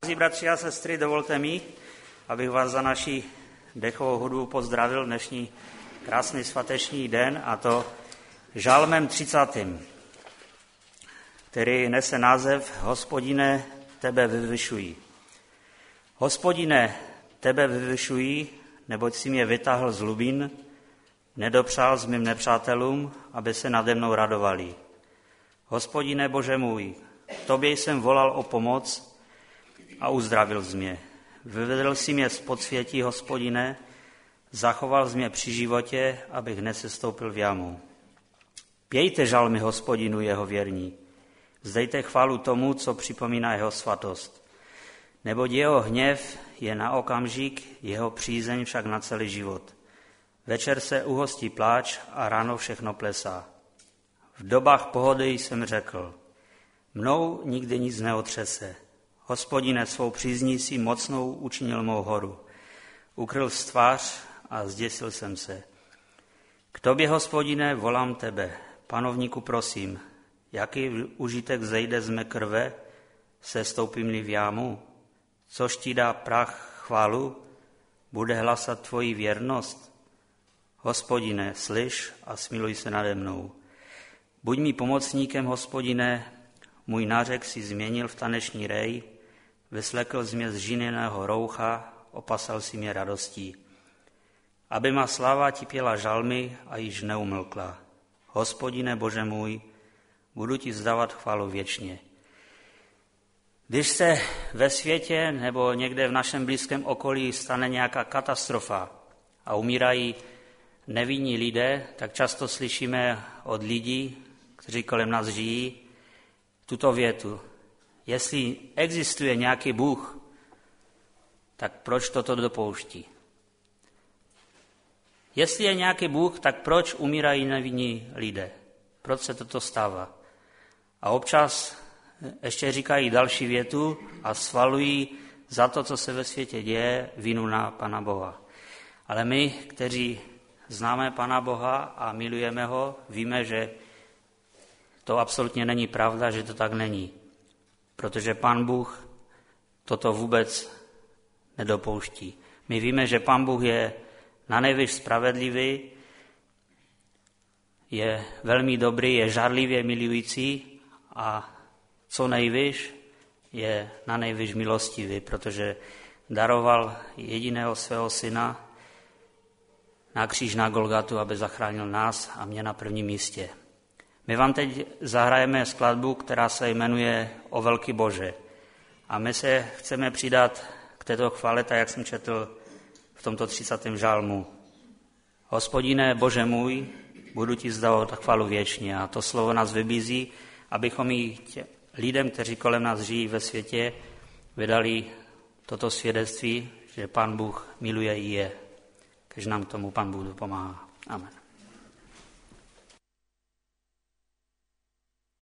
Bratři a sestry, dovolte mi, abych vás za naši dechovou hudbu pozdravil dnešní krásný svateční den, a to žalmem 30., který nese název Hospodine, tebe vyvyšuji. Hospodine, tebe vyvyšuji, neboť si mě vytáhl z hlubin, nedopřál s mým nepřátelům, aby se nade mnou radovali. Hospodine Bože můj, tobě jsem volal o pomoc a uzdravil jsi mě. Vyvedl jsi mě z podsvětí, Hospodine, zachoval jsi mě při životě, abych nesestoupil v jamu. Pějte žalmy Hospodinu, jeho věrní. Vzdejte chválu tomu, co připomíná jeho svatost. Neboť jeho hněv je na okamžik, jeho přízeň však na celý život. Večer se uhostí pláč a ráno všechno plesá. V dobách pohody jsem řekl, mnou nikdy nic neotřese. Hospodine, svou přízní si mocnou učinil mou horu. Ukryl tvář a zděsil jsem se. K tobě, Hospodine, volám tebe. Panovníku, prosím, jaký užitek zejde z mé krve, sestoupím-li v jámu? Což ti dá prach chválu? Bude hlasat tvoji věrnost? Hospodine, slyš a smiluj se nade mnou. Buď mi pomocníkem, Hospodine, můj nářek si změnil v taneční rej, vyslekl jsi mě z žiněného roucha, opasal si mě radostí. Aby má sláva ti pěla žalmy a již neumlkla. Hospodine Bože můj, budu ti vzdávat chválu věčně. Když se ve světě nebo někde v našem blízkém okolí stane nějaká katastrofa a umírají nevinní lidé, tak často slyšíme od lidí, kteří kolem nás žijí, tuto větu. Jestli existuje nějaký Bůh, tak proč toto dopouští? Jestli je nějaký Bůh, tak proč umírají nevinní lidé? Proč se toto stává? A občas ještě říkají další větu a svalují za to, co se ve světě děje, vinu na Pana Boha. Ale my, kteří známe Pana Boha a milujeme ho, víme, že to absolutně není pravda, že to tak není. Protože Pán Bůh toto vůbec nedopouští. My víme, že Pán Bůh je nanejvýš spravedlivý, je velmi dobrý, je žárlivě milující a co nejvýš je nanejvýš milostivý, protože daroval jediného svého syna na kříž na Golgatu, aby zachránil nás a mě na prvním místě. My vám teď zahrajeme skladbu, která se jmenuje O velký Bože. A my se chceme přidat k této chvále, tak jak jsem četl v tomto 30. žalmu. Hospodine Bože můj, budu ti vzdávat chválu věčně. A to slovo nás vybízí, abychom i lidem, kteří kolem nás žijí ve světě, vydali toto svědectví, že Pán Bůh miluje i je. Kež nám tomu Pán Bůh pomáhá. Amen.